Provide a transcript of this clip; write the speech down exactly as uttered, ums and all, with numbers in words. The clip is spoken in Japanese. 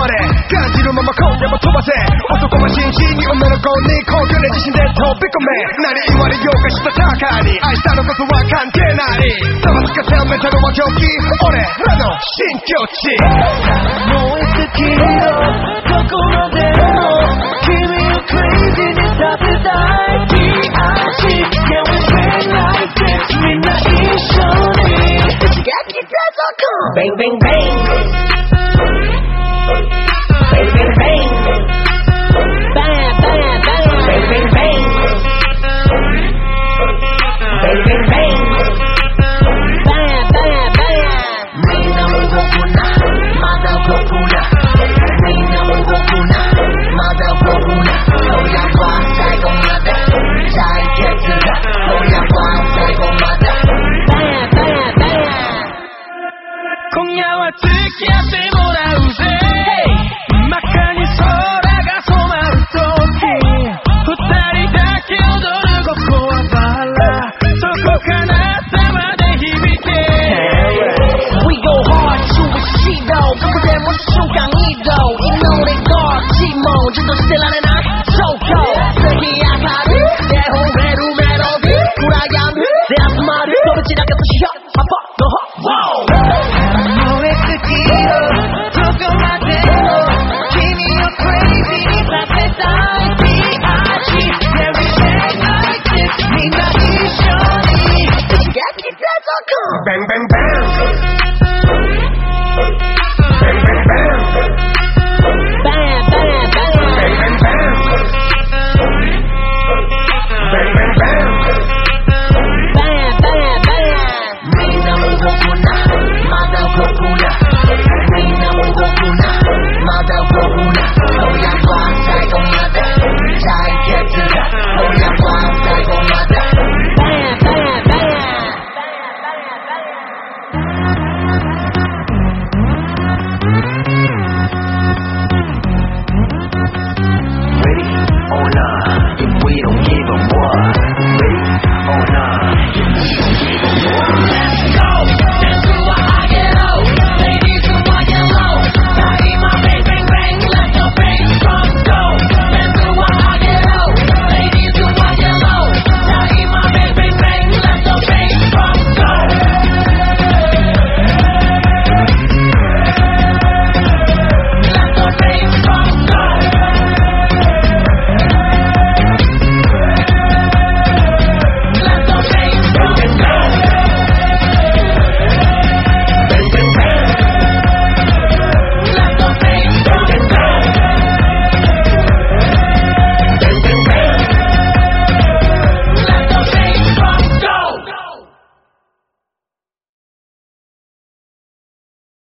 れ感じるまま今夜も飛ばせ男は真摯に女の子に高級な自信で飛び込め何言われようかしたたかに愛したのことは関係ないざわつかせメタルは狂気俺らの新境地燃え尽きよどこまでも君をクレイジーにさせたい ピーアールシー Yeah we play like this みんな一緒に口が来たぞ Bang bang bang Bang bang bang Bang bang bang Bang bang bang Bang bang bang Bang bang bang みんなも動くなまだ動くな